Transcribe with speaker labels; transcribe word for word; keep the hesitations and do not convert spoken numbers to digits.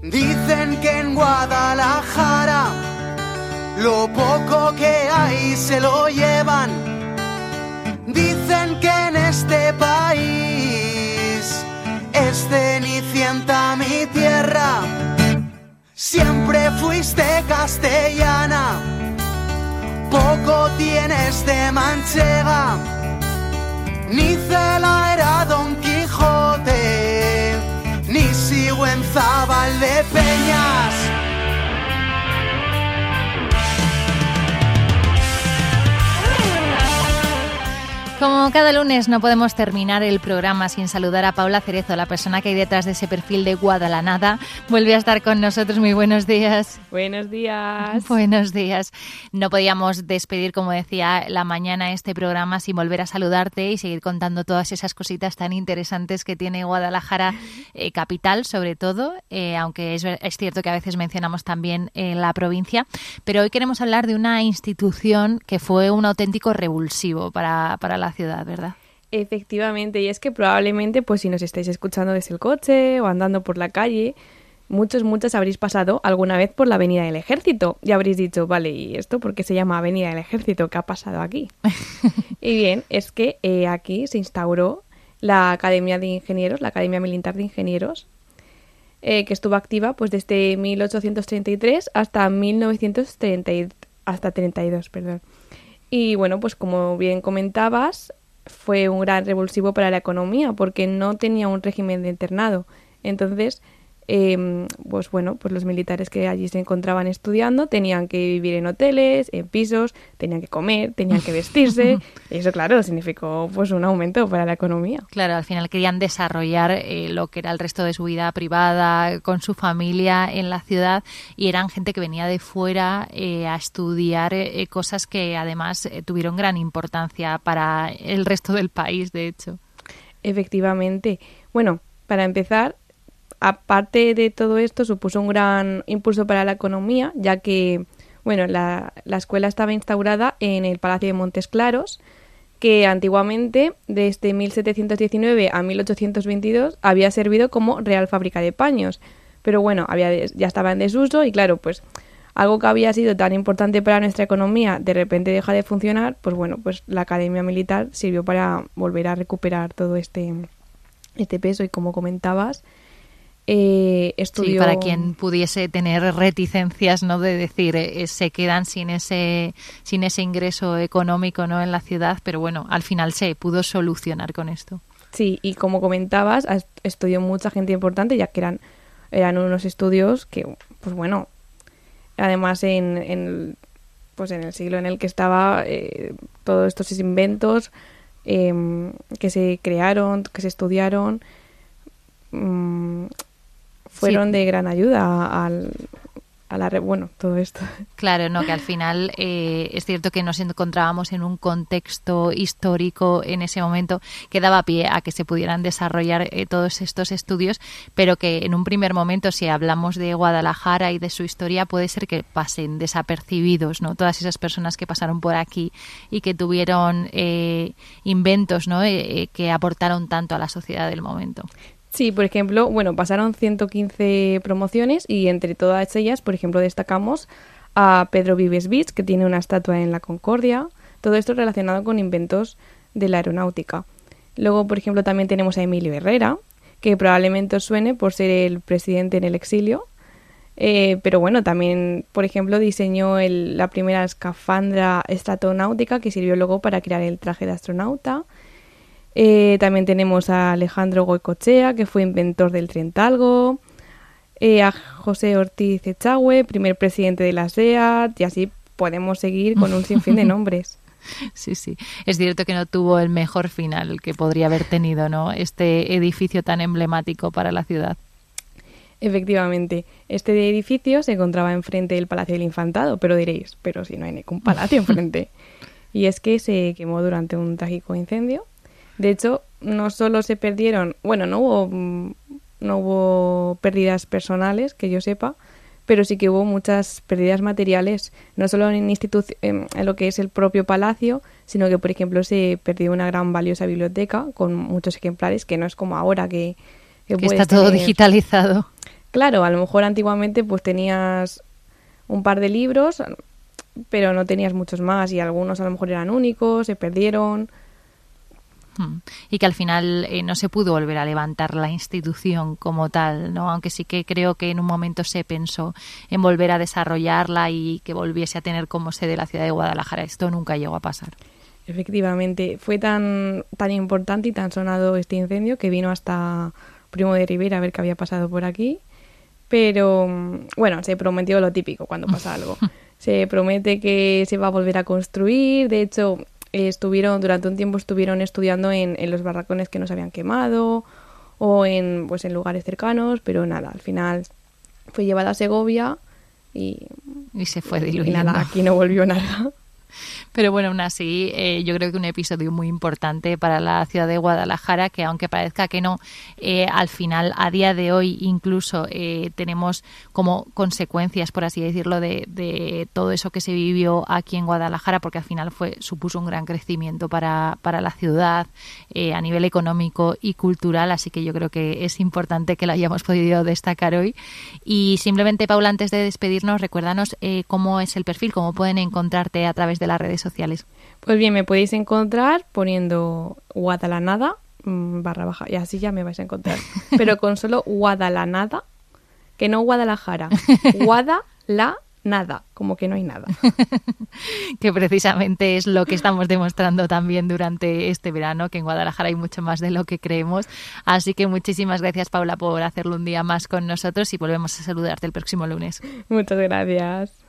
Speaker 1: Dicen que en Guadalajara lo poco que hay se lo llevan. Dicen que en este país es Cenicienta mi tierra. Siempre fuiste castellana, poco tienes de manchega. Ni Cela era Don Quijote, ni Sigüenzábal de Peñas.
Speaker 2: Como cada lunes no podemos terminar el programa sin saludar a Paula Cerezo, la persona que hay detrás de ese perfil de Guadalanada. Vuelve a estar con nosotros. Muy buenos días.
Speaker 3: Buenos días.
Speaker 2: Buenos días. No podíamos despedir, como decía, la mañana este programa sin volver a saludarte y seguir contando todas esas cositas tan interesantes que tiene Guadalajara, eh, capital sobre todo, eh, aunque es, es cierto que a veces mencionamos también eh, la provincia. Pero hoy queremos hablar de una institución que fue un auténtico revulsivo para, para la ciudad, ¿verdad?
Speaker 3: Efectivamente, y es que probablemente, pues si nos estáis escuchando desde el coche o andando por la calle, muchos, muchas habréis pasado alguna vez por la Avenida del Ejército y habréis dicho, vale, ¿y esto por qué se llama Avenida del Ejército? ¿Qué ha pasado aquí? Y bien, es que eh, aquí se instauró la Academia de Ingenieros, la Academia Militar de Ingenieros, eh, que estuvo activa pues desde mil ochocientos treinta y tres hasta mil novecientos treinta, hasta treinta y dos, perdón. Y bueno, pues como bien comentabas, fue un gran revulsivo para la economía porque no tenía un régimen de internado. Entonces, eh, pues bueno, pues los militares que allí se encontraban estudiando tenían que vivir en hoteles, en pisos, tenían que comer, tenían que vestirse. Y eso, claro, significó pues un aumento para la economía.
Speaker 2: Claro, al final querían desarrollar eh, lo que era el resto de su vida privada con su familia en la ciudad y eran gente que venía de fuera eh, a estudiar eh, cosas que además eh, tuvieron gran importancia para el resto del país, de hecho.
Speaker 3: Efectivamente. Bueno, para empezar, aparte de todo esto, supuso un gran impulso para la economía, ya que, bueno, la, la escuela estaba instaurada en el Palacio de Montes Claros, que antiguamente, desde mil setecientos diecinueve a mil ochocientos veintidós, había servido como Real Fábrica de Paños. Pero bueno, había des, ya estaba en desuso y claro, pues algo que había sido tan importante para nuestra economía de repente deja de funcionar, pues bueno, pues la Academia Militar sirvió para volver a recuperar todo este, este peso y como comentabas, Eh, estudió...
Speaker 2: Sí, para quien pudiese tener reticencias, ¿no? De decir, eh, se quedan sin ese sin ese ingreso económico, ¿no? En la ciudad, pero bueno, al final se pudo solucionar con esto.
Speaker 3: Sí, y como comentabas, estudió mucha gente importante, ya que eran, eran unos estudios que, pues bueno, además en, en, pues en el siglo en el que estaba, eh, todos estos inventos eh, que se crearon, que se estudiaron, mmm, fueron sí. de gran ayuda al, a la... Bueno, todo esto.
Speaker 2: Claro, no, que al final eh, es cierto que nos encontrábamos en un contexto histórico en ese momento que daba pie a que se pudieran desarrollar eh, todos estos estudios, pero que en un primer momento, si hablamos de Guadalajara y de su historia, puede ser que pasen desapercibidos, ¿no? Todas esas personas que pasaron por aquí y que tuvieron eh, inventos, ¿no? Eh, que aportaron tanto a la sociedad del momento.
Speaker 3: Sí, por ejemplo, bueno, pasaron ciento quince promociones y entre todas ellas, por ejemplo, destacamos a Pedro Vives Bits, que tiene una estatua en la Concordia, todo esto relacionado con inventos de la aeronáutica. Luego, por ejemplo, también tenemos a Emilio Herrera, que probablemente os suene por ser el presidente en el exilio, eh, pero bueno, también, por ejemplo, diseñó el, la primera escafandra estratonáutica que sirvió luego para crear el traje de astronauta. Eh, también tenemos a Alejandro Goicoechea, que fue inventor del tren Talgo, eh, a José Ortiz Echagüe, primer presidente de la SEAT, y así podemos seguir con un sinfín de nombres.
Speaker 2: Sí, sí. Es cierto que no tuvo el mejor final que podría haber tenido, ¿no? Este edificio tan emblemático para la ciudad.
Speaker 3: Efectivamente. Este edificio se encontraba enfrente del Palacio del Infantado, pero diréis, pero si no hay ningún palacio enfrente. Y es que se quemó durante un trágico incendio. De hecho, no solo se perdieron, bueno, no hubo, no hubo pérdidas personales, que yo sepa, pero sí que hubo muchas pérdidas materiales, no solo en, institu- en, en lo que es el propio palacio, sino que, por ejemplo, se perdió una gran valiosa biblioteca con muchos ejemplares, que no es como ahora que...
Speaker 2: Que, que está todo
Speaker 3: tener...
Speaker 2: digitalizado.
Speaker 3: Claro, a lo mejor antiguamente pues tenías un par de libros, pero no tenías muchos más y algunos a lo mejor eran únicos, se perdieron.
Speaker 2: Y que al final eh, no se pudo volver a levantar la institución como tal, ¿no? Aunque sí que creo que en un momento se pensó en volver a desarrollarla y que volviese a tener como sede la ciudad de Guadalajara. Esto nunca llegó a pasar.
Speaker 3: Efectivamente, fue tan, tan importante y tan sonado este incendio que vino hasta Primo de Rivera a ver qué había pasado por aquí. Pero, bueno, se prometió lo típico cuando pasa algo. Se promete que se va a volver a construir. De hecho, eh, estuvieron durante un tiempo estuvieron estudiando en, en los barracones que no se habían quemado o en, pues, en lugares cercanos, pero nada, al final fue llevada a Segovia y,
Speaker 2: y se fue diluyendo.
Speaker 3: Y nada, aquí no volvió nada.
Speaker 2: Pero bueno, aún así, eh, yo creo que un episodio muy importante para la ciudad de Guadalajara, que aunque parezca que no, eh, al final, a día de hoy, incluso eh, tenemos como consecuencias, por así decirlo, de, de todo eso que se vivió aquí en Guadalajara, porque al final fue supuso un gran crecimiento para, para la ciudad eh, a nivel económico y cultural, así que yo creo que es importante que lo hayamos podido destacar hoy. Y simplemente, Paula, antes de despedirnos, recuérdanos eh, cómo es el perfil, cómo pueden encontrarte a través de las redes sociales.
Speaker 3: Pues bien, me podéis encontrar poniendo Guadalanada barra baja y así ya me vais a encontrar, pero con solo Guadalanada, que no Guadalajara, Guadalanada, como que no hay nada.
Speaker 2: Que precisamente es lo que estamos demostrando también durante este verano, que en Guadalajara hay mucho más de lo que creemos. Así que muchísimas gracias, Paula, por hacerlo un día más con nosotros y volvemos a saludarte el próximo lunes.
Speaker 3: Muchas gracias.